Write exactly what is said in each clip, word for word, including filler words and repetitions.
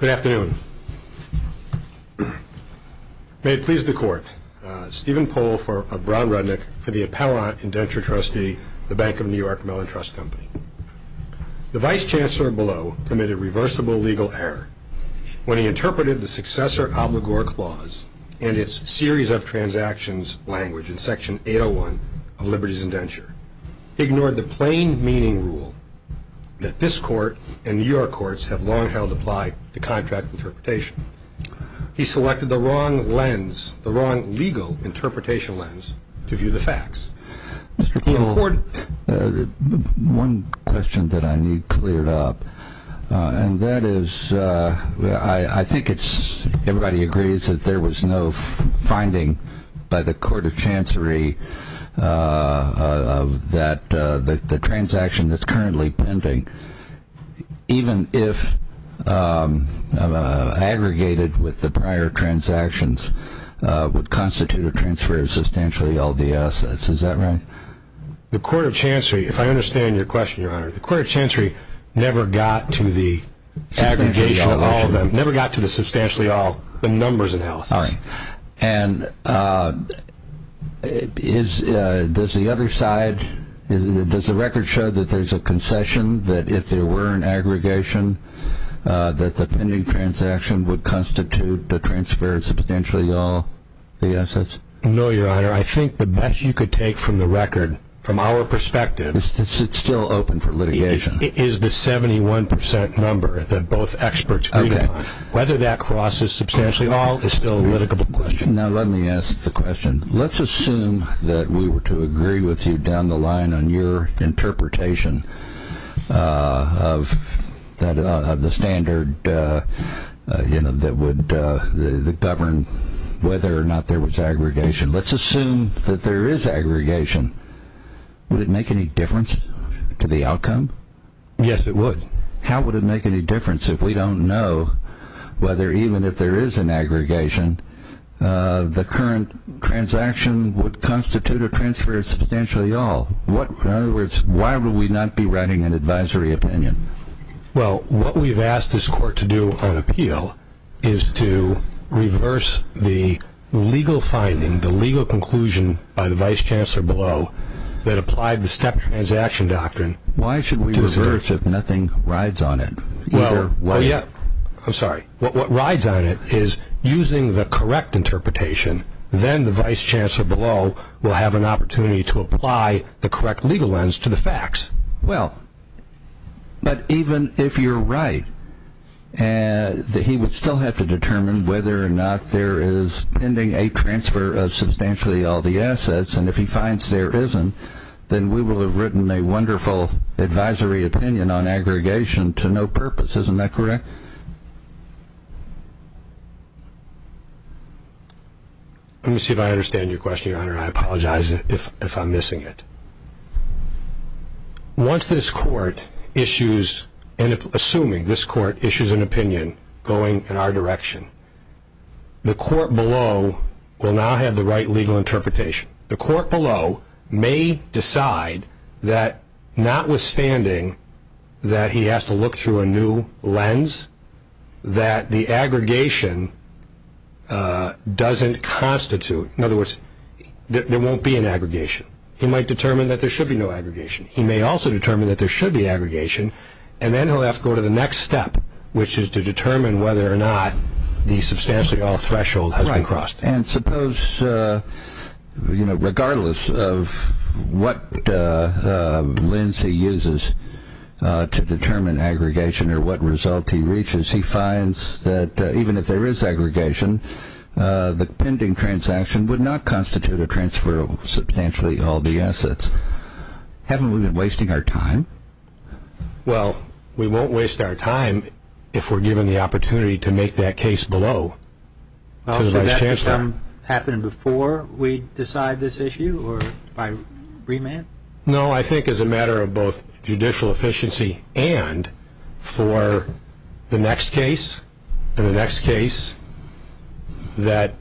Good afternoon. May it please the Court, uh, Stephen Pohl for uh, Brown Rudnick for the appellant indenture trustee, the Bank of New York Mellon Trust Company. The Vice Chancellor below committed reversible legal error when he interpreted the successor obligor clause and its series of transactions language in Section eight oh one of Liberty's indenture. He ignored the plain meaning rule that this Court and New York courts have long held apply to contract interpretation. He selected the wrong lens, the wrong legal interpretation lens, to view the facts. Mister Pohl, uh, one question that I need cleared up, uh, and that is, uh, I, I think it's everybody agrees that there was no f finding by the Court of Chancery uh, uh, of that uh, the, the transaction that's currently pending, even if um, uh, aggregated with the prior transactions, uh, would constitute a transfer of substantially all the assets. Is that right? The Court of Chancery, if I understand your question, Your Honor, the Court of Chancery never got to the aggregation of all of them, never got to the substantially all, the numbers analysis. All right. And uh, is uh, does the other side, is, does the record show that there's a concession that if there were an aggregation, uh, that the pending transaction would constitute a transfer of substantially all the assets? No, Your Honor. I think the best you could take from the record, from our perspective, it's, it's, it's still open for litigation. It is the seventy-one percent number that both experts agreed okay. upon. Whether that crosses substantially all is still a litigable question. Now let me ask the question. Let's assume that we were to agree with you down the line on your interpretation uh, of that uh, of the standard, uh, uh, you know, that would uh, the, the govern whether or not there was aggregation. Let's assume that there is aggregation. Would it make any difference to the outcome? Yes, it would. How would it make any difference if we don't know whether, even if there is an aggregation, uh, the current transaction would constitute a transfer of substantially all? What, in other words, why would we not be writing an advisory opinion? Well, what we've asked this Court to do on appeal is to reverse the legal finding, the legal conclusion by the Vice Chancellor below that applied the step transaction doctrine. Why should we reverse if nothing rides on it? Well, oh yeah, I'm sorry. What, what rides on it is using the correct interpretation. Then the Vice Chancellor below will have an opportunity to apply the correct legal lens to the facts. Well, but even if you're right, Uh, that he would still have to determine whether or not there is pending a transfer of substantially all the assets, and if he finds there isn't, then we will have written a wonderful advisory opinion on aggregation to no purpose. Isn't that correct? Let me see if I understand your question, Your Honor. I apologize if, if I'm missing it. Once this Court issues, and assuming this Court issues an opinion going in our direction, the Court below will now have the right legal interpretation. The Court below may decide that, notwithstanding that he has to look through a new lens, that the aggregation uh, doesn't constitute, in other words, th there won't be an aggregation. He might determine that there should be no aggregation. He may also determine that there should be aggregation, and then he'll have to go to the next step, which is to determine whether or not the substantially all threshold has right. been crossed. And suppose, uh, you know, regardless of what uh, uh, lens he uses uh, to determine aggregation or what result he reaches, he finds that uh, even if there is aggregation, uh, the pending transaction would not constitute a transfer of substantially all the assets. Haven't we been wasting our time? Well, we won't waste our time if we're given the opportunity to make that case below well, to the Vice Chancellor. Chancellor. Should that become happen before we decide this issue, or by remand? No, I think as a matter of both judicial efficiency and for the next case and the next case, that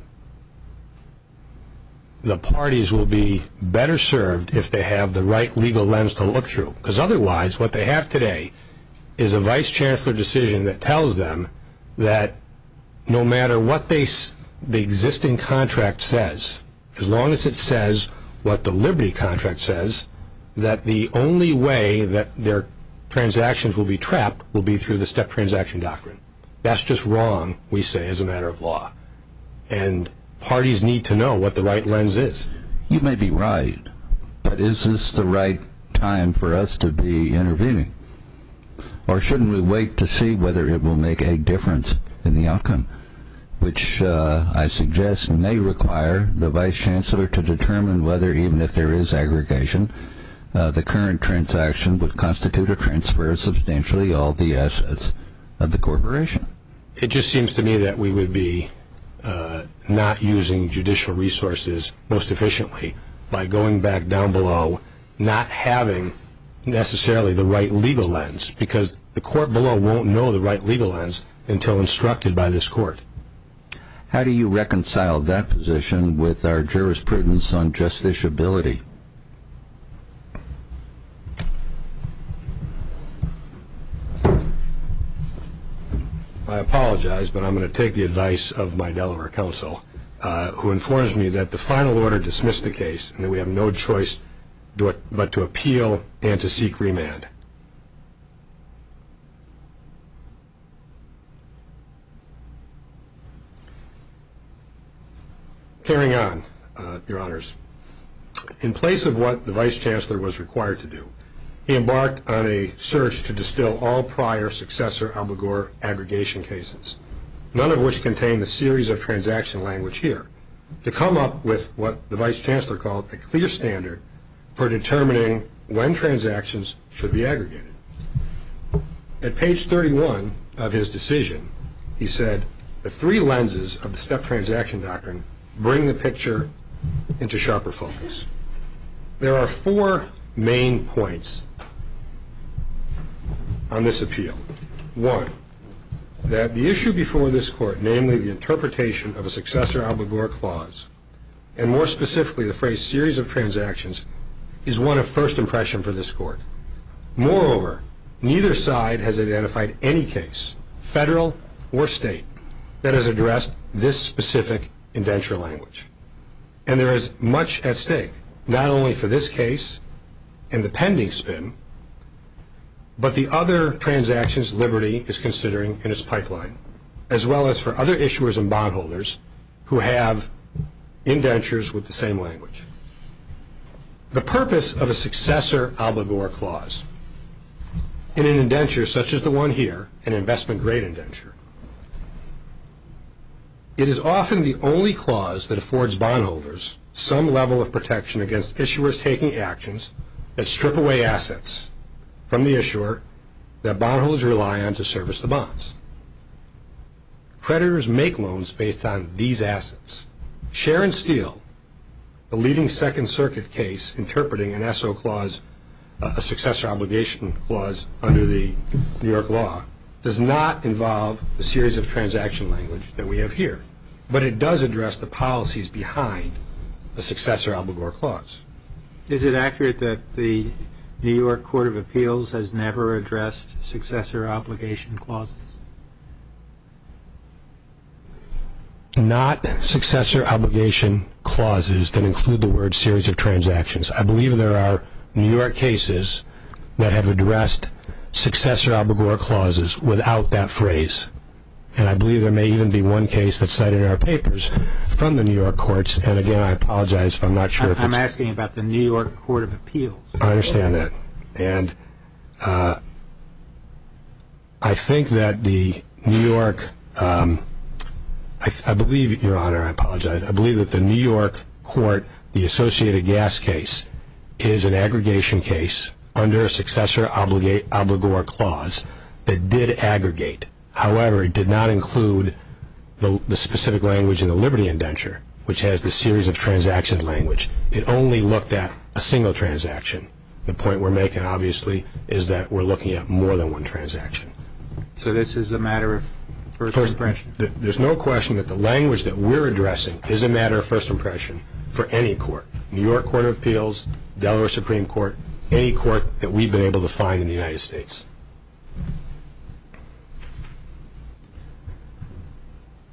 the parties will be better served if they have the right legal lens to look through. Because otherwise, what they have today is a Vice Chancellor decision that tells them that no matter what they, the existing contract says, as long as it says what the Liberty contract says, that the only way that their transactions will be trapped will be through the step transaction doctrine. That's just wrong, we say, as a matter of law. And parties need to know what the right lens is. You may be right, but is this the right time for us to be intervening? Or shouldn't we wait to see whether it will make a difference in the outcome, which uh, I suggest may require the Vice Chancellor to determine whether, even if there is aggregation, uh, the current transaction would constitute a transfer of substantially all the assets of the corporation. It just seems to me that we would be uh, not using judicial resources most efficiently by going back down below, not having necessarily the right legal lens, because the court below won't know the right legal lens until instructed by this court. How do you reconcile that position with our jurisprudence on justiciability? I apologize, but I'm going to take the advice of my Delaware counsel, uh, who informs me that the final order dismissed the case and that we have no choice do but to appeal and to seek remand. Carrying on, uh, Your Honors, in place of what the Vice Chancellor was required to do, he embarked on a search to distill all prior successor obligor aggregation cases, none of which contain the series of transaction language here, to come up with what the Vice Chancellor called a clear standard for determining when transactions should be aggregated. At page thirty-one of his decision, he said, the three lenses of the step transaction doctrine bring the picture into sharper focus. There are four main points on this appeal. One, that the issue before this court, namely the interpretation of a successor obligor clause, and more specifically the phrase series of transactions, is one of first impression for this court. Moreover, neither side has identified any case, federal or state, that has addressed this specific indenture language. And there is much at stake, not only for this case and the pending spin, but the other transactions Liberty is considering in its pipeline, as well as for other issuers and bondholders who have indentures with the same language. The purpose of a successor obligor clause in an indenture such as the one here, an investment grade indenture, it is often the only clause that affords bondholders some level of protection against issuers taking actions that strip away assets from the issuer that bondholders rely on to service the bonds. Creditors make loans based on these assets. Sharon Steel, the leading Second Circuit case interpreting an S O clause, uh, a successor obligation clause under the New York law, does not involve the series of transaction language that we have here, but it does address the policies behind the successor obligor clause. Is it accurate that the New York Court of Appeals has never addressed successor obligation clauses? Not successor obligation clauses that include the word series of transactions. I believe there are New York cases that have addressed successor obligor clauses without that phrase. And I believe there may even be one case that's cited in our papers from the New York courts. And again, I apologize if I'm not sure. I'm, if I'm it's, asking about the New York Court of Appeals. I understand that. And uh, I think that the New York, um, I, th- I believe, Your Honor, I apologize, I believe that the New York court, the Associated Gas case, is an aggregation case under a successor obliga- obligor clause that did aggregate. However, it did not include the, the specific language in the Liberty indenture, which has the series of transaction language. It only looked at a single transaction. The point we're making, obviously, is that we're looking at more than one transaction. So this is a matter of first, First impression? th- there's no question that the language that we're addressing is a matter of first impression for any court. New York Court of Appeals, Delaware Supreme Court, any court that we've been able to find in the United States.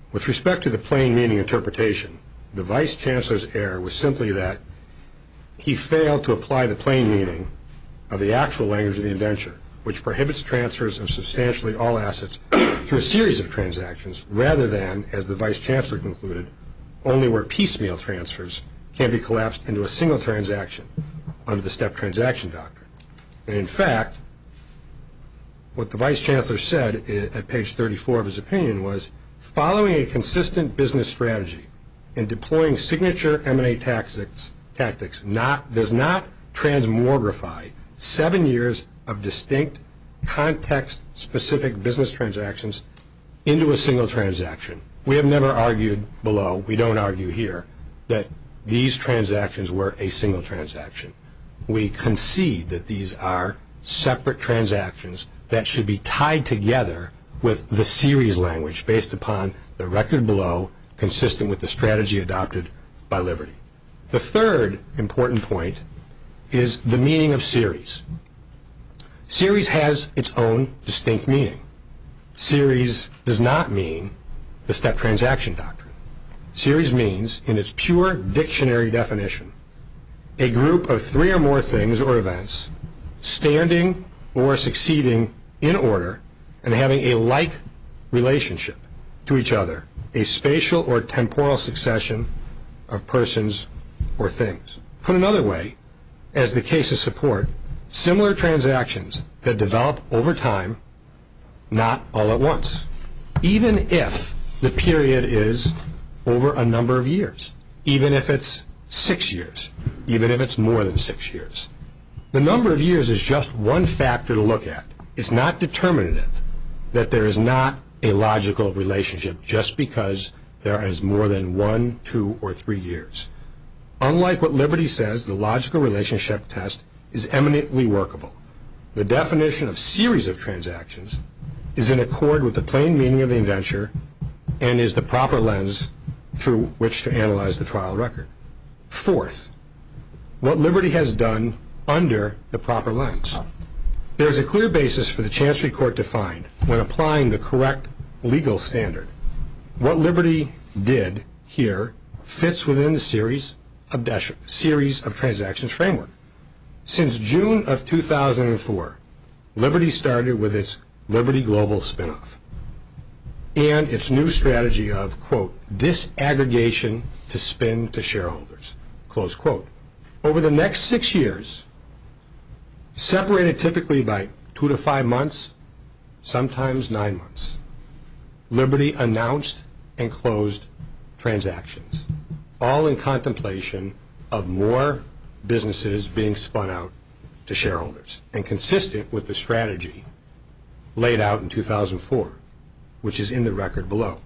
With respect to the plain meaning interpretation, the Vice Chancellor's error was simply that he failed to apply the plain meaning of the actual language of the indenture, which prohibits transfers of substantially all assets through a series of transactions, rather than, as the Vice Chancellor concluded, only where piecemeal transfers can be collapsed into a single transaction under the step transaction doctrine. And in fact, what the Vice Chancellor said at page thirty-four of his opinion was, following a consistent business strategy and deploying signature M and A tactics, tactics not, does not transmogrify seven years of distinct context-specific business transactions into a single transaction. We have never argued below, we don't argue here, that these transactions were a single transaction. We concede that these are separate transactions that should be tied together with the series language based upon the record below, consistent with the strategy adopted by Liberty. The third important point is the meaning of series. Series has its own distinct meaning. Series does not mean the step transaction doctrine. Series means, in its pure dictionary definition, a group of three or more things or events standing or succeeding in order and having a like relationship to each other, a spatial or temporal succession of persons or things. Put another way, as the cases support, similar transactions that develop over time, not all at once, even if the period is over a number of years, even if it's six years, even if it's more than six years. The number of years is just one factor to look at. It's not determinative that there is not a logical relationship just because there is more than one, two, or three years. Unlike what Liberty says, the logical relationship test is eminently workable. The definition of series of transactions is in accord with the plain meaning of the indenture and is the proper lens through which to analyze the trial record. Fourth, what Liberty has done under the proper lens. There is a clear basis for the Chancery Court to find, when applying the correct legal standard, what Liberty did here fits within the series of, series of transactions framework. Since June of two thousand four, Liberty started with its Liberty Global spinoff and its new strategy of, quote, disaggregation to spin to shareholders, close quote. Over the next six years, separated typically by two to five months, sometimes nine months, Liberty announced and closed transactions, all in contemplation of more businesses being spun out to shareholders, and consistent with the strategy laid out in two thousand four, which is in the record below.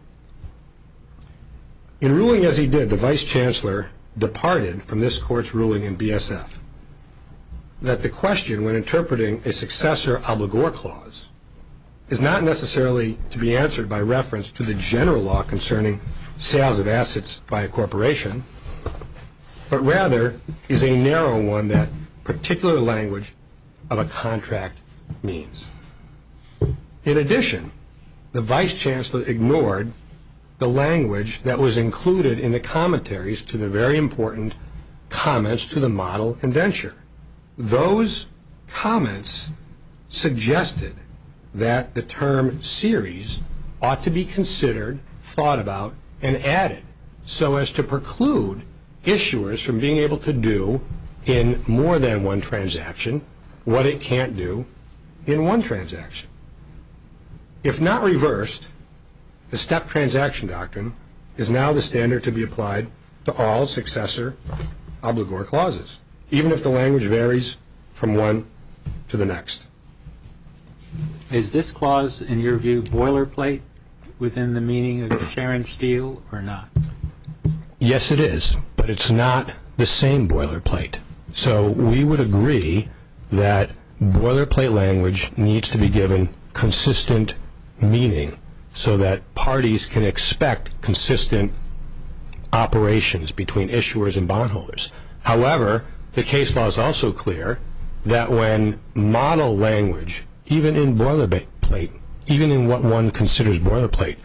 In ruling as he did, the Vice Chancellor departed from this Court's ruling in B S F that the question when interpreting a successor obligor clause is not necessarily to be answered by reference to the general law concerning sales of assets by a corporation, but rather is a narrow one that particular language of a contract means. In addition, the Vice Chancellor ignored the language that was included in the commentaries to the very important comments to the model indenture. Those comments suggested that the term series ought to be considered, thought about, and added so as to preclude issuers from being able to do in more than one transaction what it can't do in one transaction. If not reversed, the step transaction doctrine is now the standard to be applied to all successor obligor clauses, even if the language varies from one to the next. Is this clause, in your view, boilerplate within the meaning of Sharon Steel or not? Yes, it is, but it's not the same boilerplate. So we would agree that boilerplate language needs to be given consistent meaning so that parties can expect consistent operations between issuers and bondholders. However, the case law is also clear that when model language, even in boilerplate, even in what one considers boilerplate,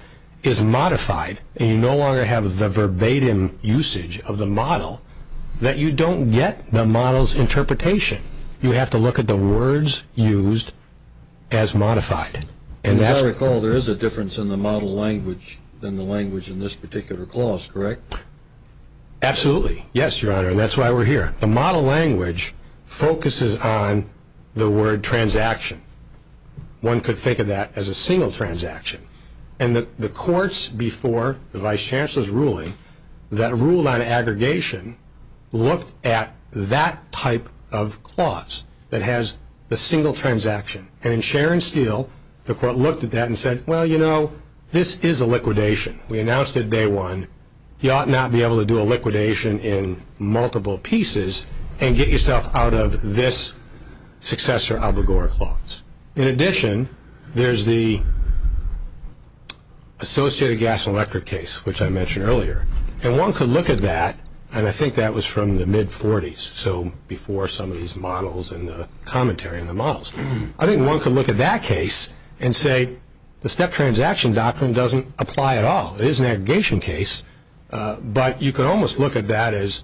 is modified and you no longer have the verbatim usage of the model, that you don't get the model's interpretation. You have to look at the words used as modified. And as I recall, there is a difference in the model language than the language in this particular clause, correct? Absolutely. Yes, Your Honor, and that's why we're here. The model language focuses on the word transaction. One could think of that as a single transaction. And the, the courts before the Vice Chancellor's ruling that ruled on aggregation looked at that type of clause that has the single transaction. And in Sharon Steel, the court looked at that and said, well, you know, this is a liquidation. We announced it day one. You ought not be able to do a liquidation in multiple pieces and get yourself out of this successor obligor clause. In addition, there's the Associated Gas and Electric case, which I mentioned earlier. And one could look at that, and I think that was from the mid forties, so before some of these models and the commentary on the models. I think one could look at that case and say the step transaction doctrine doesn't apply at all. It is an aggregation case, uh, but you could almost look at that as,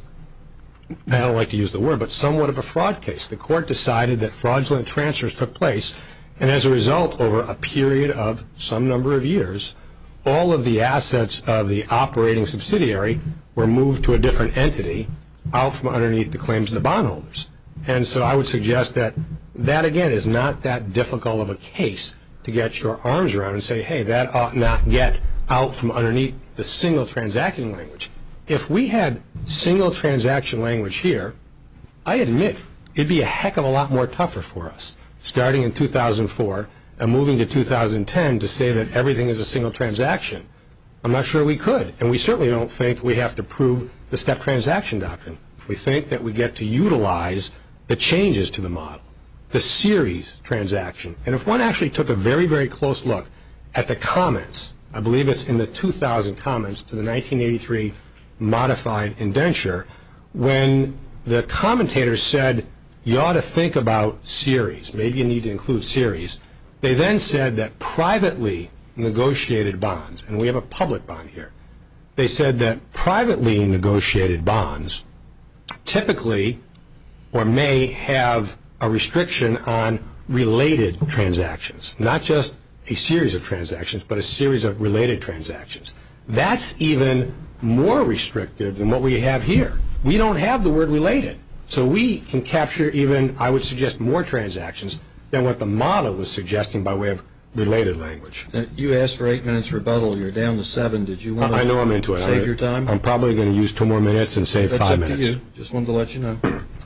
I don't like to use the word, but somewhat of a fraud case. The court decided that fraudulent transfers took place, and as a result, over a period of some number of years, all of the assets of the operating subsidiary were moved to a different entity out from underneath the claims of the bondholders. And so I would suggest that that, again, is not that difficult of a case to get your arms around and say, hey, that ought not get out from underneath the single transaction language. If we had single transaction language here, I admit it'd be a heck of a lot more tougher for us, starting in two thousand four and moving to two thousand ten to say that everything is a single transaction. I'm not sure we could, and we certainly don't think we have to prove the step transaction doctrine. We think that we get to utilize the changes to the model, the series transaction. And if one actually took a very, very close look at the comments, I believe it's in the two thousand comments to the nineteen eighty-three modified indenture, when the commentators said you ought to think about series, maybe you need to include series, they then said that privately negotiated bonds, and we have a public bond here, they said that privately negotiated bonds typically or may have a restriction on related transactions, not just a series of transactions, but a series of related transactions. That's even more restrictive than what we have here. We don't have the word related, so we can capture even, I would suggest, more transactions than what the model was suggesting by way of related language. Uh, you asked for eight minutes rebuttal. You're down to seven. Did you want to I know I'm into it. save I, your time? I'm probably going to use two more minutes and save That's five up minutes. to you. Just wanted to let you know.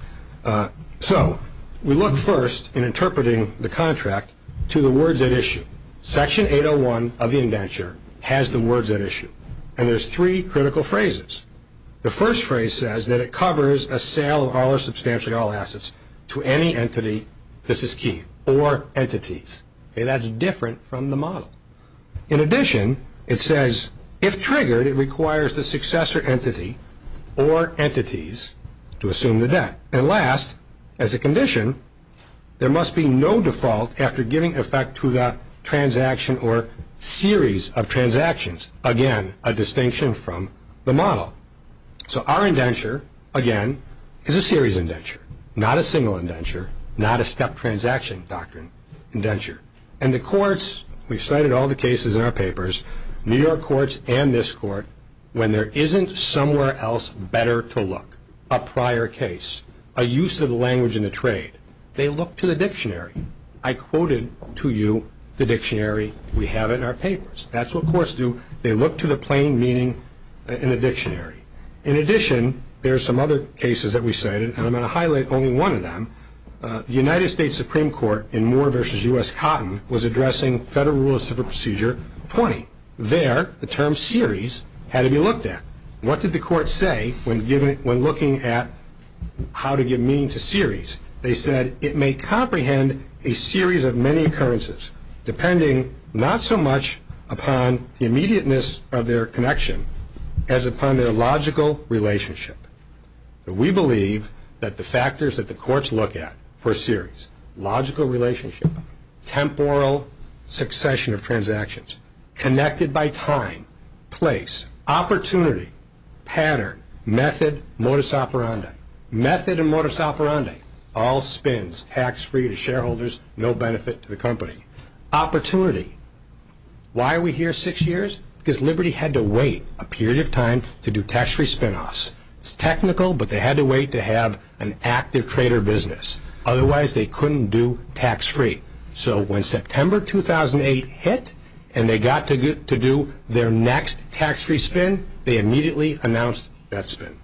Uh, so we look first in interpreting the contract to the words at issue. Section eight oh one of the indenture has the words at issue, and there's three critical phrases. The first phrase says that it covers a sale of all or substantially all assets to any entity, this is key, or entities. Okay, that's different from the model. In addition, it says, if triggered, it requires the successor entity or entities to assume the debt. And last, as a condition, there must be no default after giving effect to the transaction or series of transactions. Again, a distinction from the model. So our indenture, again, is a series indenture, not a single indenture, not a step transaction doctrine indenture. And the courts, we've cited all the cases in our papers, New York courts and this court, when there isn't somewhere else better to look, a prior case, a use of the language in the trade, they look to the dictionary. I quoted to you the dictionary. We have it in our papers. That's what courts do. They look to the plain meaning in the dictionary. In addition, there are some other cases that we cited, and I'm going to highlight only one of them. Uh, the United States Supreme Court in Moore versus U S Cotton was addressing Federal Rule of Civil Procedure twenty. There, the term series had to be looked at. What did the court say when, giving, when looking at how to give meaning to series? They said it may comprehend a series of many occurrences, depending not so much upon the immediateness of their connection as upon their logical relationship. So we believe that the factors that the courts look at for series, logical relationship, temporal succession of transactions, connected by time, place, opportunity, pattern, method, modus operandi. Method and modus operandi, all spins, tax-free to shareholders, no benefit to the company. Opportunity. Why are we here six years? Because Liberty had to wait a period of time to do tax-free spinoffs. It's technical, but they had to wait to have an active trader business. Otherwise, they couldn't do tax-free. So when September two thousand eight hit and they got to, get, to do their next tax-free spin, they immediately announced that spin.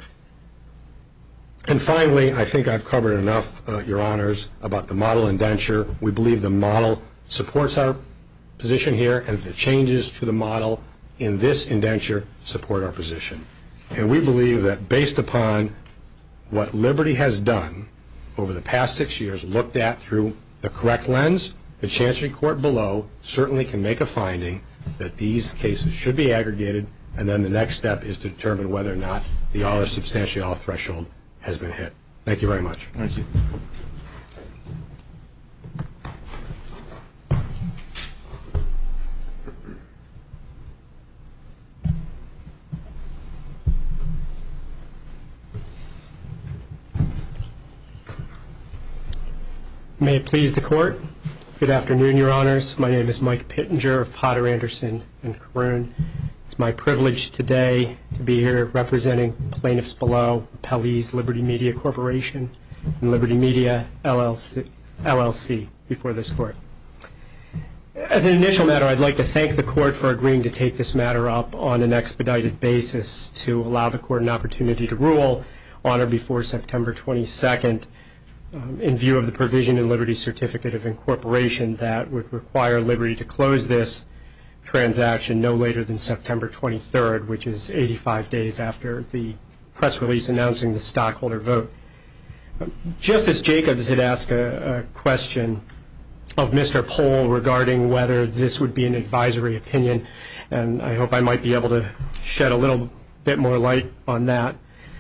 And finally, I think I've covered enough, uh, Your Honors, about the model indenture. We believe the model supports our position here, and the changes to the model in this indenture support our position. And we believe that based upon what Liberty has done over the past six years, looked at through the correct lens, the Chancery Court below certainly can make a finding that these cases should be aggregated, and then the next step is to determine whether or not the all or substantially all threshold has been hit. Thank you very much. Thank you. May it please the Court. Good afternoon, Your Honors. My name is Mike Pittenger of Potter, Anderson and Caroon. It's my privilege today to be here representing plaintiffs below, Appellees Liberty Media Corporation and Liberty Media L L C, L L C before this Court. As an initial matter, I'd like to thank the Court for agreeing to take this matter up on an expedited basis to allow the Court an opportunity to rule on or before September twenty-second. Um, in view of the provision in Liberty's Certificate of Incorporation that would require Liberty to close this transaction no later than September twenty-third, which is eighty-five days after the press release announcing the stockholder vote. Um, Justice Jacobs had asked a, a question of Mister Pohl regarding whether this would be an advisory opinion, and I hope I might be able to shed a little bit more light on that.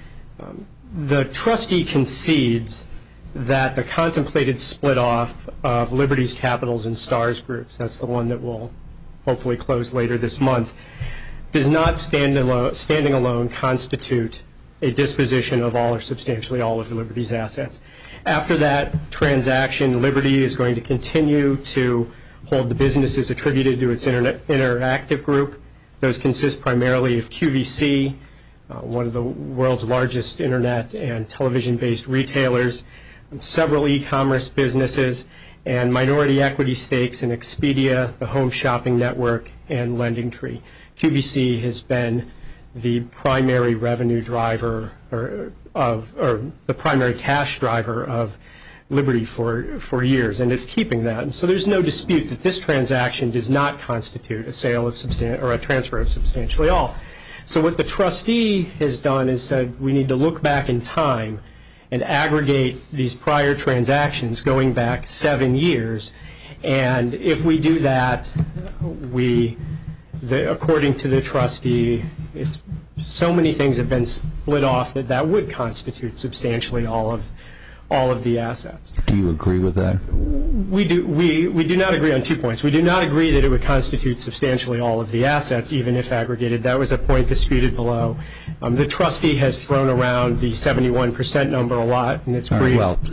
Um, the trustee concedes that the contemplated split off of Liberty's Capitals and Stars groups, that's the one that will hopefully close later this month, does not stand alone, standing alone constitute a disposition of all or substantially all of Liberty's assets. After that transaction, Liberty is going to continue to hold the businesses attributed to its internet, interactive group. Those consist primarily of Q V C, uh, one of the world's largest internet and television-based retailers, several e-commerce businesses, and minority equity stakes in Expedia, the Home Shopping Network, and LendingTree. Q V C has been the primary revenue driver or of, or the primary cash driver of Liberty for, for years, and it's keeping that. And so there's no dispute that this transaction does not constitute a sale of substan- or a transfer of substantially all. So what the trustee has done is said we need to look back in time and aggregate these prior transactions going back seven years. And if we do that, we, the, according to the trustee, it's, so many things have been split off that that would constitute substantially all of all of the assets. Do you agree with that? We do. We we do not agree on two points. We do not agree that it would constitute substantially all of the assets, even if aggregated. That was a point disputed below. Um, the trustee has thrown around the seventy-one percent number a lot in its brief. Right, well,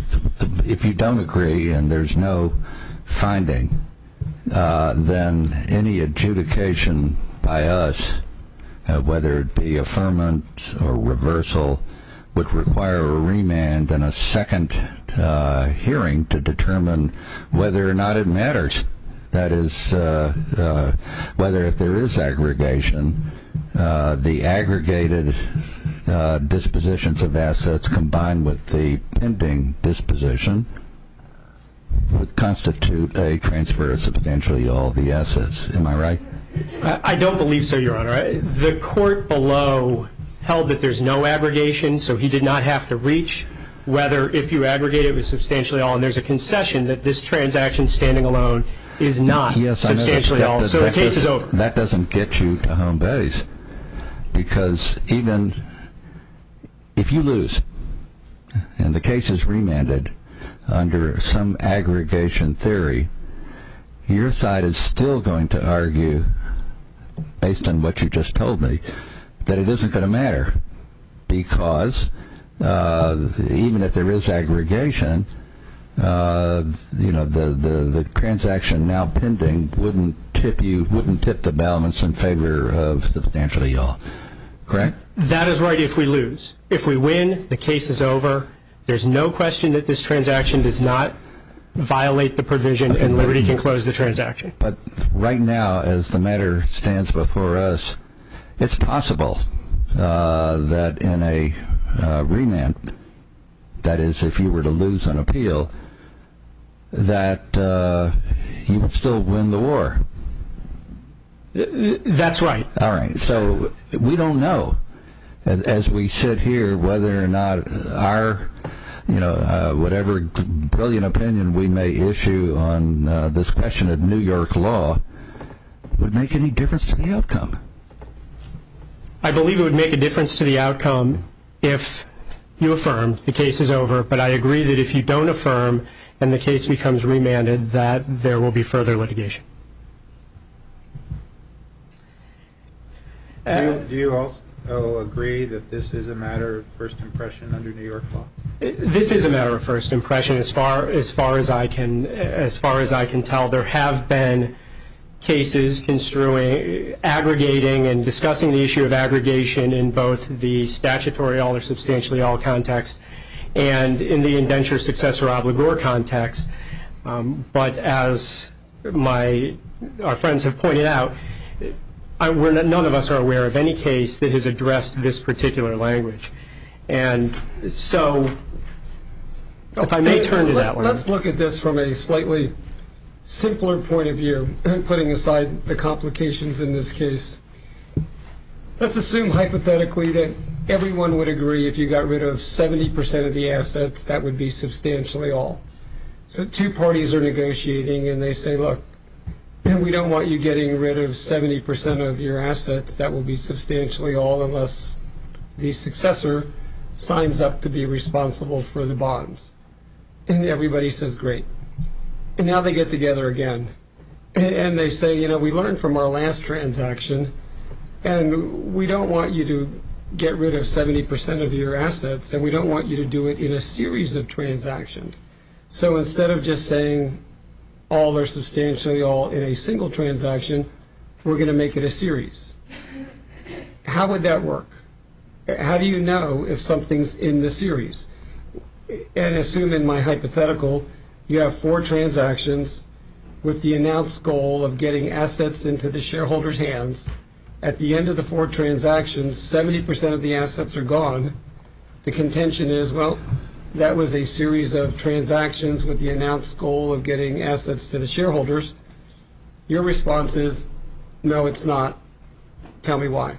if you don't agree and there's no finding, uh, then any adjudication by us, uh, whether it be affirmance or reversal, would require a remand and a second uh, hearing to determine whether or not it matters. That is, uh, uh, whether if there is aggregation, uh, the aggregated uh, dispositions of assets combined with the pending disposition would constitute a transfer of substantially all the assets. Am I right? I, I don't believe so, Your Honor. The court below held that there's no aggregation, so he did not have to reach whether, if you aggregate it, was substantially all. And there's a concession that this transaction standing alone is not yes, substantially that, all. that, so that the case is over. That doesn't get you to home base, because even if you lose and the case is remanded under some aggregation theory, your side is still going to argue based on what you just told me, that it isn't going to matter because uh, even if there is aggregation, uh, you know, the, the, the transaction now pending wouldn't tip you, wouldn't tip the balance in favor of substantially all. Correct? That is right if we lose. If we win, the case is over. There's no question that this transaction does not violate the provision, okay, and Liberty can close the transaction. But right now, as the matter stands before us, it's possible uh, that in a uh, remand, that is, if you were to lose an appeal, that uh, you would still win the war. That's right. All right. So we don't know, as we sit here, whether or not our, you know, uh, whatever brilliant opinion we may issue on uh, this question of New York law would make any difference to the outcome. I believe it would make a difference to the outcome if you affirm the case is over, but I agree that if you don't affirm and the case becomes remanded, that there will be further litigation. Do you, do you also agree that this is a matter of first impression under New York law? This is a matter of first impression, as far as far as I can as far as I can tell. There have been cases construing, aggregating, and discussing the issue of aggregation in both the statutory all or substantially all context and in the indenture successor obligor context. Um, but as my our friends have pointed out, I, we're not, none of us are aware of any case that has addressed this particular language. And so, if I may turn to that one. Let's look at this from a slightly simpler point of view, putting aside the complications in this case. Let's assume hypothetically that everyone would agree if you got rid of seventy percent of the assets, that would be substantially all. So two parties are negotiating and they say, look, we don't want you getting rid of seventy percent of your assets, that will be substantially all unless the successor signs up to be responsible for the bonds. And everybody says, great. And now they get together again. And they say, you know, we learned from our last transaction, and we don't want you to get rid of seventy percent of your assets, and we don't want you to do it in a series of transactions. So instead of just saying all or substantially all in a single transaction, we're going to make it a series. How would that work? How do you know if something's in the series? And assume in my hypothetical, you have four transactions with the announced goal of getting assets into the shareholders' hands. At the end of the four transactions, seventy percent of the assets are gone. The contention is, well, that was a series of transactions with the announced goal of getting assets to the shareholders. Your response is, no, it's not. Tell me why.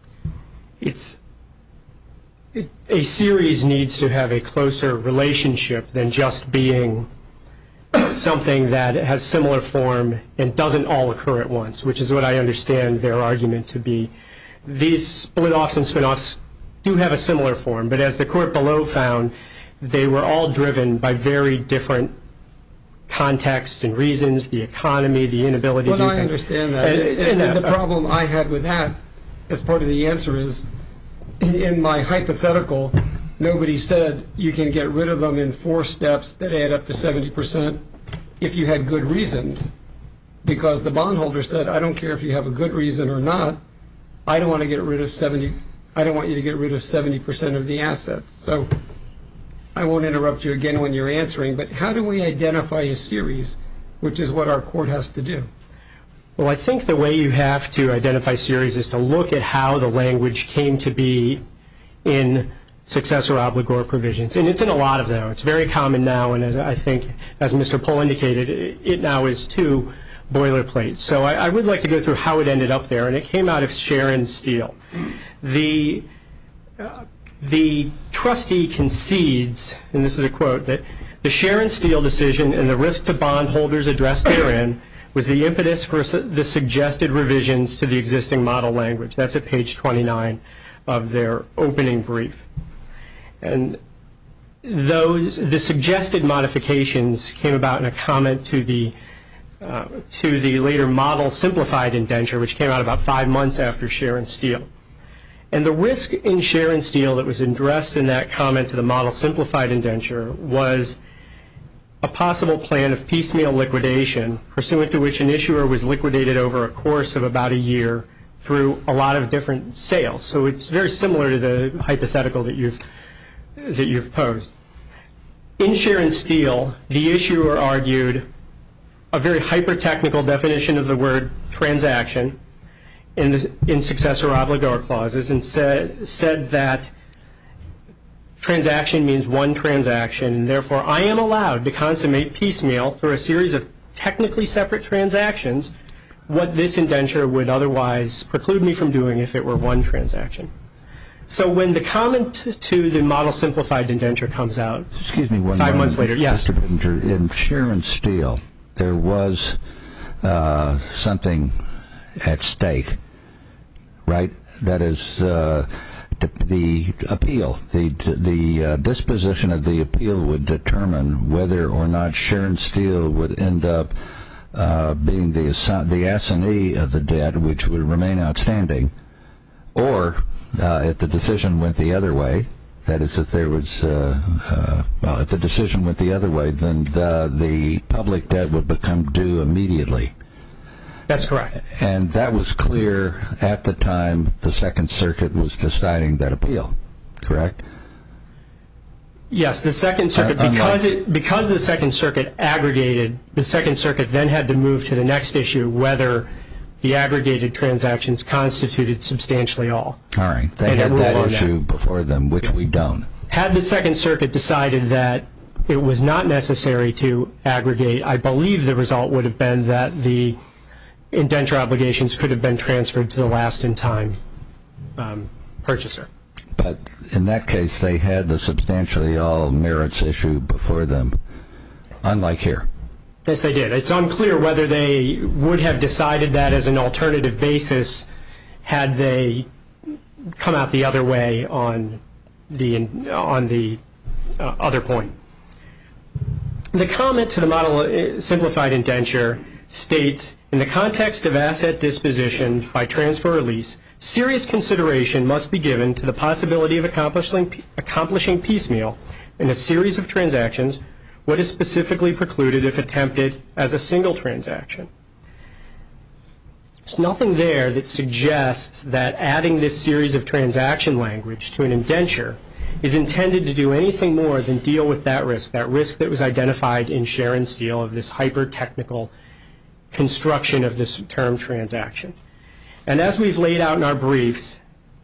It's it, a series needs to have a closer relationship than just being something that has similar form and doesn't all occur at once, which is what I understand their argument to be. These split-offs and spin-offs do have a similar form, but as the court below found, they were all driven by very different contexts and reasons, the economy, the inability well, to do things. Well, I understand that. And, and, and and the problem I had with that, as part of the answer is, in my hypothetical, nobody said you can get rid of them in four steps that add up to seventy percent if you had good reasons, because the bondholder said, I don't care if you have a good reason or not, I don't want to get rid of seventy, I don't want you to get rid of seventy percent of the assets. So I won't interrupt you again when you're answering, but how do we identify a series, which is what our court has to do? Well, I think the way you have to identify series is to look at how the language came to be in successor obligor provisions. And it's in a lot of them. It's very common now, and as I think, as Mister Pohl indicated, it now is too boilerplate. So I, I would like to go through how it ended up there, and it came out of Sharon Steele. The, uh, the trustee concedes, and this is a quote, that the Sharon Steele decision and the risk to bondholders addressed therein was the impetus for the suggested revisions to the existing model language. That's at page twenty-nine of their opening brief. And those, the suggested modifications came about in a comment to the uh, to the later model simplified indenture, which came out about five months after Sharon Steel. And the risk in Sharon Steel that was addressed in that comment to the model simplified indenture was a possible plan of piecemeal liquidation, pursuant to which an issuer was liquidated over a course of about a year through a lot of different sales. So it's very similar to the hypothetical that you've that you've posed. In Sharon Steel, the issuer argued a very hyper-technical definition of the word transaction in the in successor obligor clauses, and said said that transaction means one transaction, and therefore I am allowed to consummate piecemeal through a series of technically separate transactions what this indenture would otherwise preclude me from doing if it were one transaction. So when the comment to the model simplified indenture comes out, excuse me, one five moment, months later, yes. Mister Pittenger, in Sharon Steel, there was uh, something at stake, right? That is uh, the, the appeal. The the uh, disposition of the appeal would determine whether or not Sharon Steel would end up uh, being the the assignee of the debt, which would remain outstanding, or uh, if the decision went the other way. That is, if there was, uh, uh, well, if the decision went the other way, then the, the public debt would become due immediately. That's correct. And that was clear at the time the Second Circuit was deciding that appeal, correct? Yes, the Second Circuit, Uh, because unlike- it because the Second Circuit aggregated, the Second Circuit then had to move to the next issue, whether the aggregated transactions constituted substantially all. All right. They And had it ruled that on issue that. before them, which we don't. Had the Second Circuit decided that it was not necessary to aggregate, I believe the result would have been that the indenture obligations could have been transferred to the last in time um, purchaser. But in that case, they had the substantially all merits issue before them, unlike here. Yes, they did. It's unclear whether they would have decided that as an alternative basis had they come out the other way on the on the uh, other point. The comment to the model uh, simplified indenture states, in the context of asset disposition by transfer or lease, serious consideration must be given to the possibility of accomplishing accomplishing piecemeal in a series of transactions what is specifically precluded if attempted as a single transaction. There's nothing there that suggests that adding this series of transaction language to an indenture is intended to do anything more than deal with that risk, that risk that was identified in Sharon Steel of this hyper-technical construction of this term transaction. And as we've laid out in our briefs,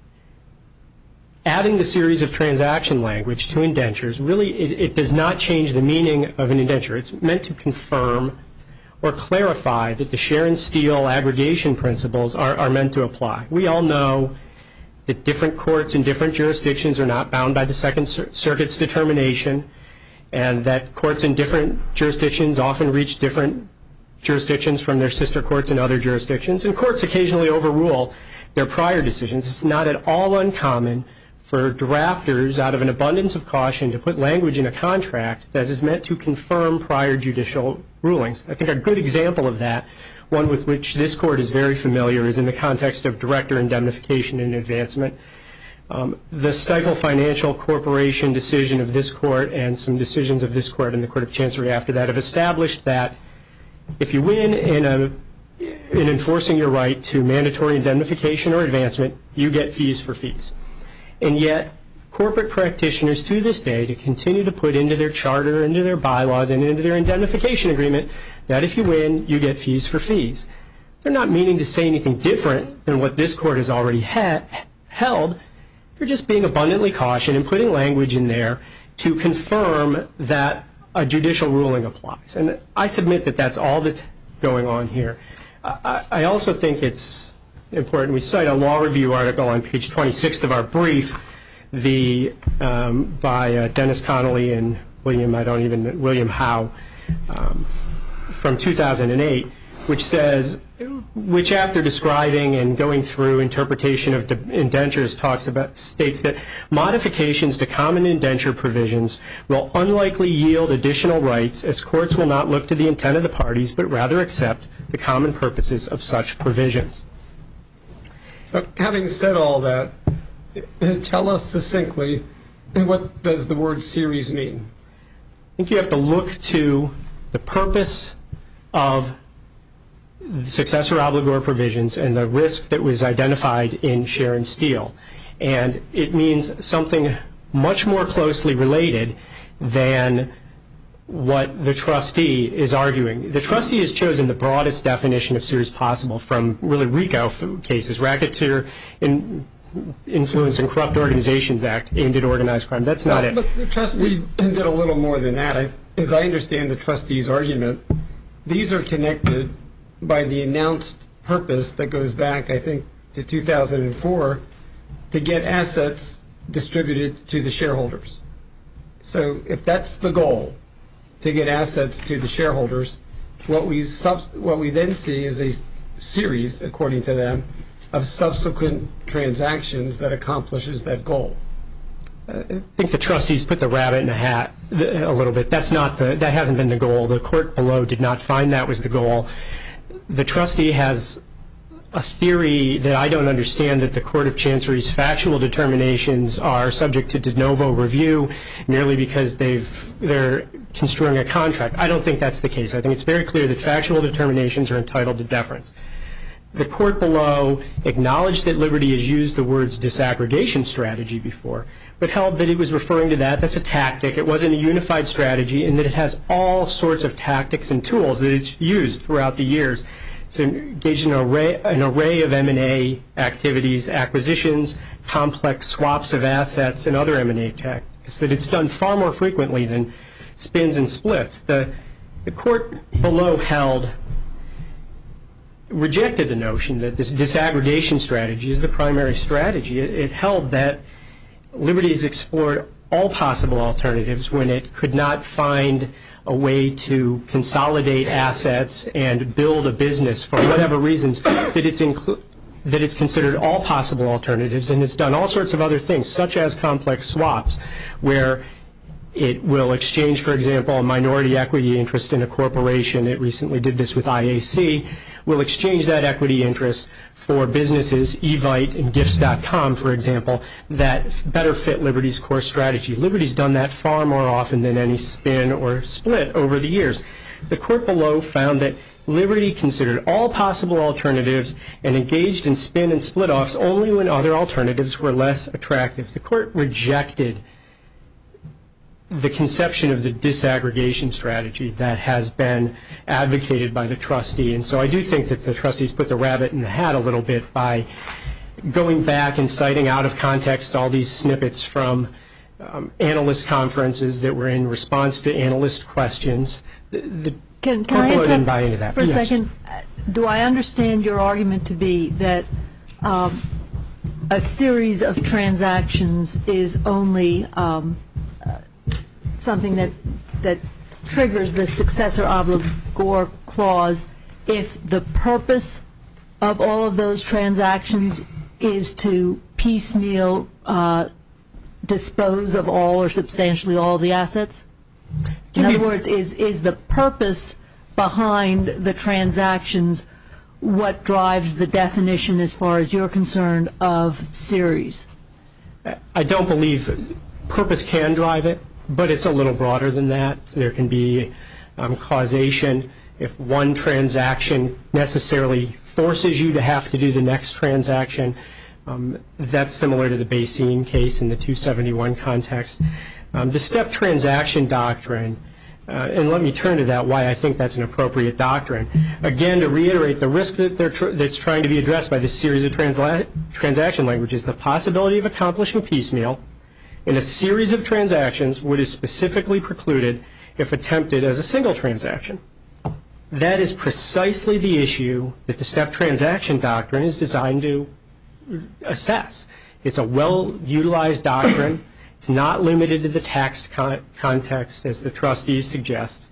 adding the series of transaction language to indentures, really it, it does not change the meaning of an indenture. It's meant to confirm or clarify that the Sharon Steel aggregation principles are, are meant to apply. We all know that different courts in different jurisdictions are not bound by the Second Circuit's determination, and that courts in different jurisdictions often reach different jurisdictions from their sister courts in other jurisdictions, and courts occasionally overrule their prior decisions. It's not at all uncommon for drafters, out of an abundance of caution, to put language in a contract that is meant to confirm prior judicial rulings. I think a good example of that, one with which this court is very familiar, is in the context of director indemnification and advancement. Um, the Stifel Financial Corporation decision of this court and some decisions of this court and the Court of Chancery after that have established that if you win in, a, in enforcing your right to mandatory indemnification or advancement, you get fees for fees. And yet, corporate practitioners to this day to continue to put into their charter, into their bylaws, and into their indemnification agreement that if you win, you get fees for fees. They're not meaning to say anything different than what this court has already ha- held. They're just being abundantly cautious and putting language in there to confirm that a judicial ruling applies. And I submit that that's all that's going on here. I, I also think it's important. We cite a law review article on page twenty-six of our brief, the um, by uh, Dennis Connolly and William, I don't even, William Howe, um, from two thousand eight, which says, which after describing and going through interpretation of indentures talks about, states that modifications to common indenture provisions will unlikely yield additional rights, as courts will not look to the intent of the parties, but rather accept the common purposes of such provisions. So, having said all that, tell us succinctly, what does the word series mean? I think you have to look to the purpose of successor obligor provisions and the risk that was identified in Sharon Steel. And it means something much more closely related than what the trustee is arguing. The trustee has chosen the broadest definition of series possible from really RICO cases, Racketeer in Influence and Corrupt Organizations Act, aimed at organized crime. That's not well, it. But the trustee did a little more than that. I, as I understand the trustee's argument, these are connected by the announced purpose that goes back, I think, to two thousand four, to get assets distributed to the shareholders. So if that's the goal, to get assets to the shareholders, what we subs- what we then see is a series, according to them, of subsequent transactions that accomplishes that goal. I think the trustees put the rabbit in the hat a little bit. That's not the, that hasn't been the goal. The court below did not find that was the goal. The trustee has a theory that I don't understand, that the Court of Chancery's factual determinations are subject to de novo review merely because they've, they're construing a contract. I don't think that's the case. I think it's very clear that factual determinations are entitled to deference. The court below acknowledged that Liberty has used the words disaggregation strategy before, but held that it was referring to that. That's a tactic. It wasn't a unified strategy, and that it has all sorts of tactics and tools that it's used throughout the years. It's engaged in an array, an array of M and A activities, acquisitions, complex swaps of assets, and other M and A tactics that it's done far more frequently than spins and splits. The, the court below held rejected the notion that this disaggregation strategy is the primary strategy. It, it held that Liberty has explored all possible alternatives when it could not find a way to consolidate assets and build a business for whatever reasons, that it's inclu- that it's considered all possible alternatives, and it's done all sorts of other things, such as complex swaps, where it will exchange, for example, a minority equity interest in a corporation. It recently did this with I A C. Will exchange that equity interest for businesses, Evite and Gifts dot com, for example, that better fit Liberty's core strategy. Liberty's done that far more often than any spin or split over the years. The court below found that Liberty considered all possible alternatives and engaged in spin and split-offs only when other alternatives were less attractive. The court rejected the conception of the disaggregation strategy that has been advocated by the trustee. And so I do think that the trustees put the rabbit in the hat a little bit by going back and citing out of context all these snippets from um, analyst conferences that were in response to analyst questions. The, the can, can I didn't buy into that. For a yes. second, do I understand your argument to be that um, a series of transactions is only um, something that that triggers the successor obligor clause if the purpose of all of those transactions is to piecemeal uh, dispose of all or substantially all the assets? In other words, is is the purpose behind the transactions what drives the definition, as far as you're concerned, of series? I don't believe purpose can drive it, but it's a little broader than that. There can be um, causation if one transaction necessarily forces you to have to do the next transaction. Um, that's similar to the Basine case in the two seventy-one context. Um, the step transaction doctrine, uh, and let me turn to that, why I think that's an appropriate doctrine. Again, to reiterate, the risk that they're tr- that's trying to be addressed by this series of transla- transaction language is the possibility of accomplishing piecemeal in a series of transactions what is specifically precluded if attempted as a single transaction. That is precisely the issue that the step transaction doctrine is designed to assess. It's a well-utilized doctrine. It's not limited to the tax con- context, as the trustee suggests.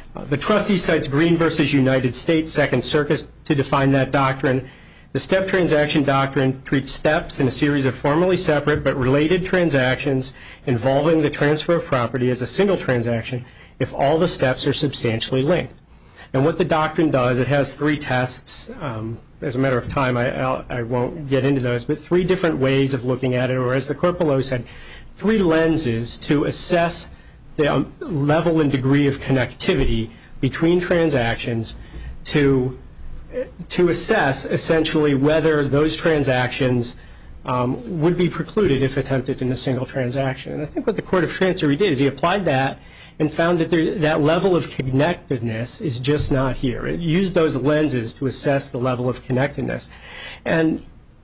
Uh, the trustee cites Green versus United States, Second Circuit, to define that doctrine. The step transaction doctrine treats steps in a series of formally separate but related transactions involving the transfer of property as a single transaction if all the steps are substantially linked. And what the doctrine does, it has three tests. Um, as a matter of time, I, I'll, I won't get into those, but three different ways of looking at it, or as the court below said, three lenses to assess the um, level and degree of connectivity between transactions to to assess essentially whether those transactions um, would be precluded if attempted in a single transaction. And I think what the Court of Chancery did is he applied that and found that there, that level of connectedness is just not here. It used those lenses to assess the level of connectedness. And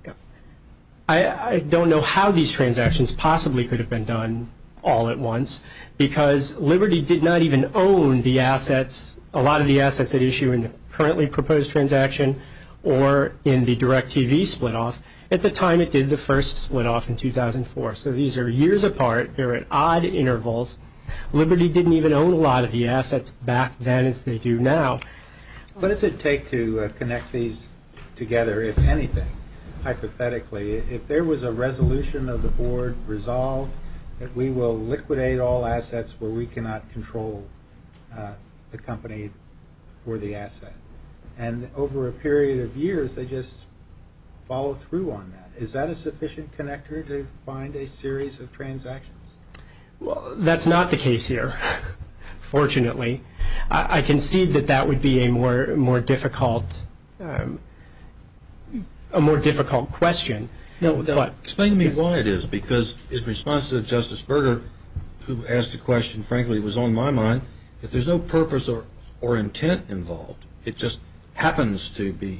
I, I don't know how these transactions possibly could have been done all at once, because Liberty did not even own the assets, a lot of the assets at issue in the currently proposed transaction or in the DirecTV split-off at the time it did the first split-off in two thousand four. So these are years apart. They're at odd intervals. Liberty didn't even own a lot of the assets back then as they do now. What does it take to uh, connect these together, if anything, hypothetically? If there was a resolution of the board resolved that we will liquidate all assets where we cannot control uh, the company or the asset, and over a period of years they just follow through on that, is that a sufficient connector to find a series of transactions? Well, that's not the case here, fortunately. I, I concede that that would be a more more difficult um, a more difficult question. No, no but, explain to me yes. why it is, because in response to Justice Berger, who asked a question, frankly, it was on my mind, if there's no purpose or, or intent involved, it just happens to be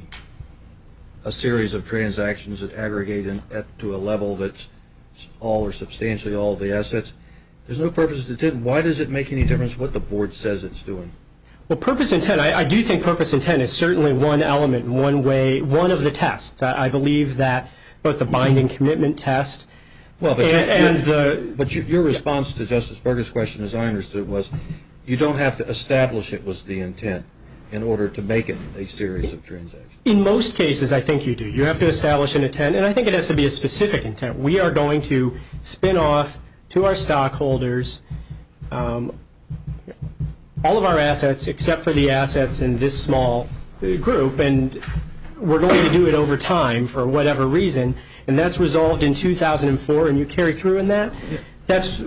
a series of transactions that aggregate in, at, to a level that's all or substantially all of the assets. There's no purpose or intent. Why does it make any difference what the board says it's doing? Well, purpose intent, I, I do think purpose intent is certainly one element, one way, one of the tests. I, I believe that both the binding commitment test well, but and, your, and the... But your, your response to Justice Berger's question, as I understood it, was you don't have to establish it was the intent in order to make it a series of transactions. In most cases, I think you do. You have to establish an intent, and I think it has to be a specific intent. We are going to spin off to our stockholders um, all of our assets except for the assets in this small group, and we're going to do it over time for whatever reason, and that's resolved in two thousand four, and you carry through in that. That's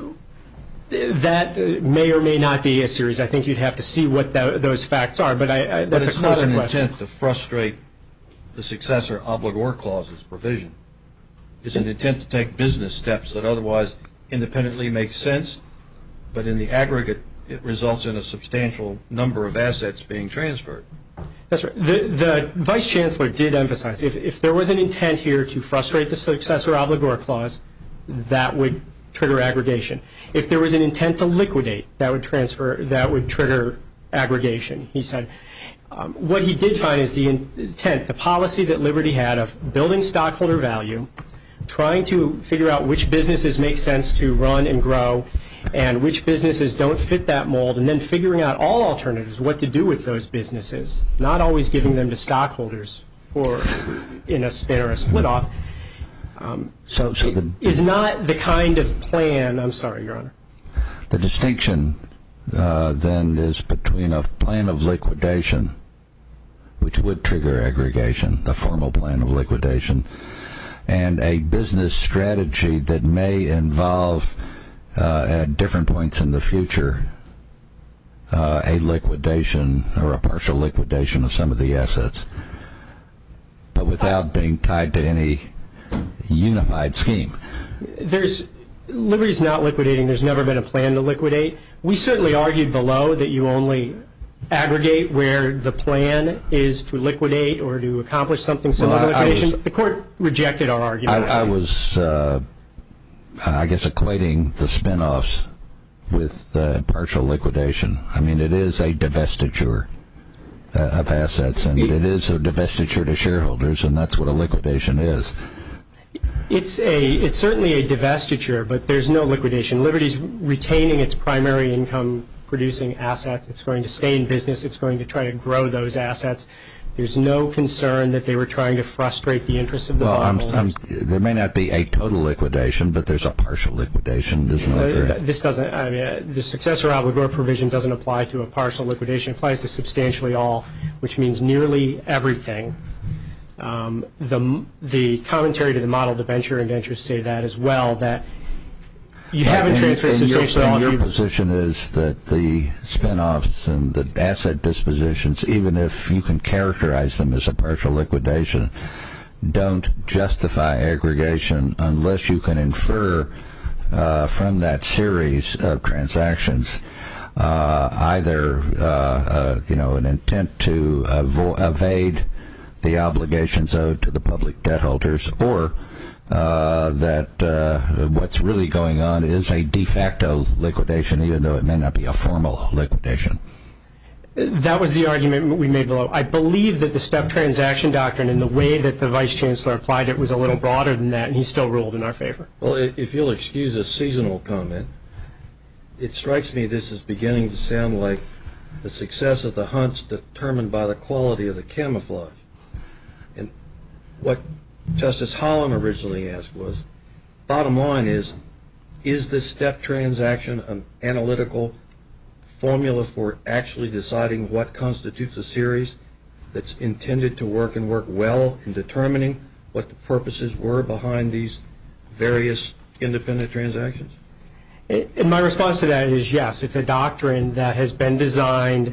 that may or may not be a series. I think you'd have to see what the, those facts are, but I, I, that's but a closer question. But it's not an intent to frustrate the successor obligor clause's provision. It's an intent to take business steps that otherwise independently make sense, but in the aggregate it results in a substantial number of assets being transferred. That's right. The, the Vice Chancellor did emphasize if, if there was an intent here to frustrate the successor obligor clause, that would trigger aggregation. If there was an intent to liquidate, that would transfer, that would trigger aggregation, he said. Um, what he did find is the intent, the policy that Liberty had of building stockholder value, trying to figure out which businesses make sense to run and grow and which businesses don't fit that mold, and then figuring out all alternatives, what to do with those businesses, not always giving them to stockholders for in a spin or a split off, um, so, so the, is not the kind of plan. I'm sorry, Your Honor. The distinction uh, then is between a plan of liquidation, which would trigger aggregation, the formal plan of liquidation, and a business strategy that may involve uh, at different points in the future uh, a liquidation or a partial liquidation of some of the assets, but without being tied to any unified scheme. There's Liberty's not liquidating. There's never been a plan to liquidate. We certainly argued below that you only aggregate where the plan is to liquidate or to accomplish something similar well, to I, liquidation. I was, the court rejected our argument. I, I was, uh, I guess, equating the spinoffs with uh, partial liquidation. I mean, it is a divestiture uh, of assets, and it is a divestiture to shareholders, and that's what a liquidation is. It's a, it's certainly a divestiture, but there's no liquidation. Liberty's retaining its primary income producing assets. It's going to stay in business. It's going to try to grow those assets. There's no concern that they were trying to frustrate the interests of the Well, I'm, bondholders. I'm, there may not be a total liquidation, but there's a partial liquidation, isn't there? Uh, this doesn't, I mean, uh, the successor obligor provision doesn't apply to a partial liquidation. It applies to substantially all, which means nearly everything. Um, the, the commentary to the model debenture indentures say that as well, that you haven't And- transferred and substantially your, all. and if your you- position is that the spin-offs and the asset dispositions, even if you can characterize them as a partial liquidation, don't justify aggregation unless you can infer uh, from that series of transactions uh, either uh, uh, you know, an intent to avo- evade the obligations owed to the public debt holders, or Uh, that uh, what's really going on is a de facto liquidation, even though it may not be a formal liquidation. That was the argument we made below. I believe that the step transaction doctrine and the way that the Vice Chancellor applied it was a little broader than that, and he still ruled in our favor. Well, i- if you'll excuse a seasonal comment, it strikes me this is beginning to sound like the success of the hunt's determined by the quality of the camouflage. And what Justice Holland originally asked was, bottom line is, is this step transaction an analytical formula for actually deciding what constitutes a series that's intended to work and work well in determining what the purposes were behind these various independent transactions? And my response to that is yes, it's a doctrine that has been designed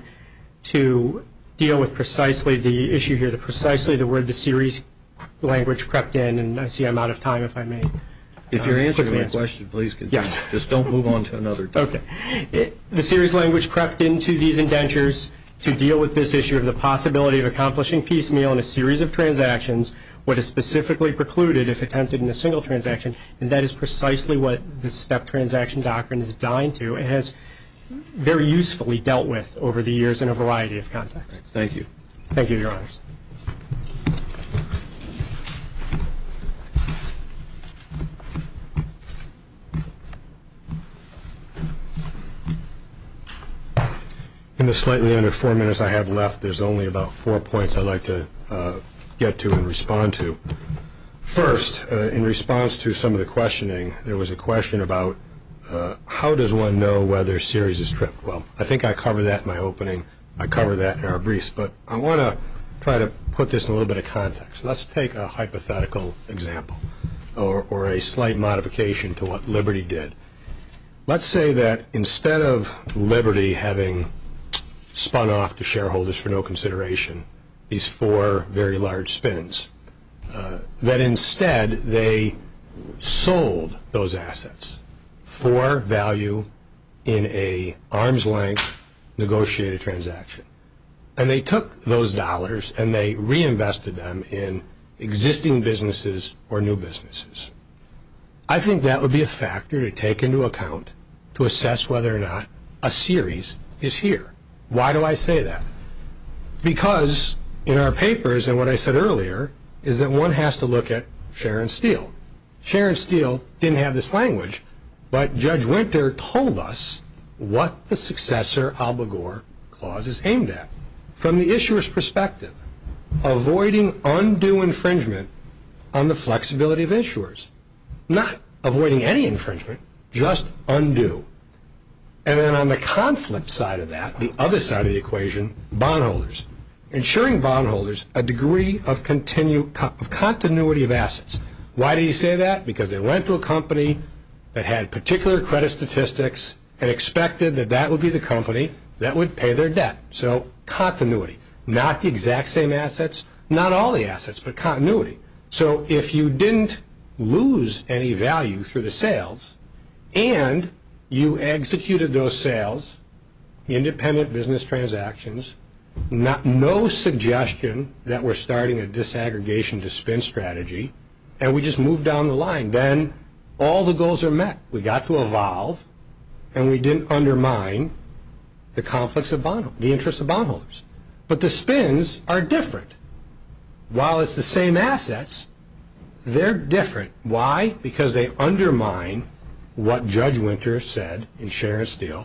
to deal with precisely the issue here, the precisely the word the series language crept in, and I see I'm out of time, if I may. If you're um, answering quickly my answer. question, please continue. Yes. Just don't move on to another topic. Okay. It, the series language crept into these indentures to deal with this issue of the possibility of accomplishing piecemeal in a series of transactions what is specifically precluded if attempted in a single transaction, and that is precisely what the step transaction doctrine is designed to and has very usefully dealt with over the years in a variety of contexts. Thank you. Thank you, Your Honors. In the slightly under four minutes I have left, there's only about four points I'd like to uh, get to and respond to. First, uh, in response to some of the questioning, there was a question about uh, how does one know whether series is tripped? Well, I think I covered that in my opening. I covered that in our briefs, but I want to try to put this in a little bit of context. Let's take a hypothetical example or, or a slight modification to what Liberty did. Let's say that instead of Liberty having spun off to shareholders for no consideration these four very large spins, uh, that instead they sold those assets for value in a arm's length negotiated transaction. And they took those dollars and they reinvested them in existing businesses or new businesses. I think that would be a factor to take into account to assess whether or not a series is here. Why do I say that? Because in our papers and what I said earlier is that one has to look at Sharon Steel. Sharon Steel didn't have this language, but Judge Winter told us what the successor obligor clause is aimed at. From the issuer's perspective, avoiding undue infringement on the flexibility of issuers. Not avoiding any infringement, just undue. And then on the conflict side of that, the other side of the equation, bondholders. Ensuring bondholders a degree of, continue, of continuity of assets. Why did he say that? Because they went to a company that had particular credit statistics and expected that that would be the company that would pay their debt. So continuity. Not the exact same assets, not all the assets, but continuity. So if you didn't lose any value through the sales and you executed those sales, independent business transactions, not, no suggestion that we're starting a disaggregation to spin strategy, and we just moved down the line, then all the goals are met. We got to evolve, and we didn't undermine the conflicts of bond, the interests of bondholders. But the spins are different. While it's the same assets, they're different. Why? Because they undermine what Judge Winter said in Sharon Steel,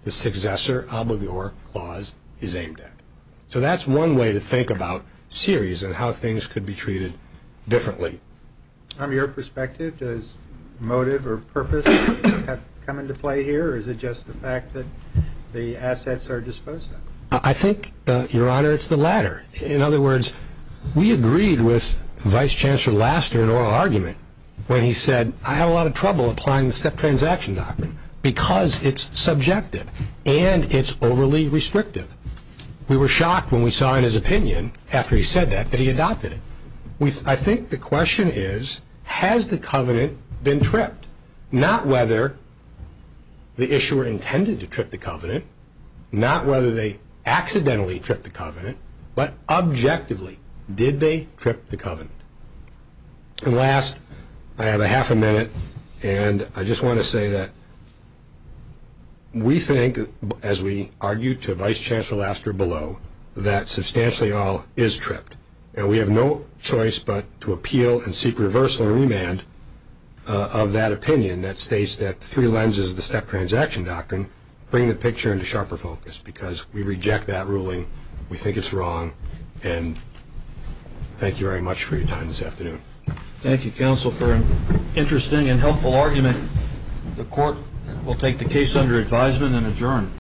the successor obligor clause is aimed at. So that's one way to think about series and how things could be treated differently. From your perspective, does motive or purpose have come into play here, or is it just the fact that the assets are disposed of? I think, uh, Your Honor, it's the latter. In other words, we agreed with Vice Chancellor Laster in oral argument when he said, I have a lot of trouble applying the step transaction doctrine because it's subjective and it's overly restrictive. We were shocked when we saw in his opinion, after he said that, that he adopted it. We th- I think the question is, has the covenant been tripped? Not whether the issuer intended to trip the covenant, not whether they accidentally tripped the covenant, but objectively, did they trip the covenant? And last, I have a half a minute, and I just want to say that we think, as we argued to Vice Chancellor Laster below, that substantially all is tripped. And we have no choice but to appeal and seek reversal and remand uh, of that opinion that states that the three lenses of the step transaction doctrine bring the picture into sharper focus, because we reject that ruling. We think it's wrong. And thank you very much for your time this afternoon. Thank you, counsel, for an interesting and helpful argument. The court will take the case under advisement and adjourn.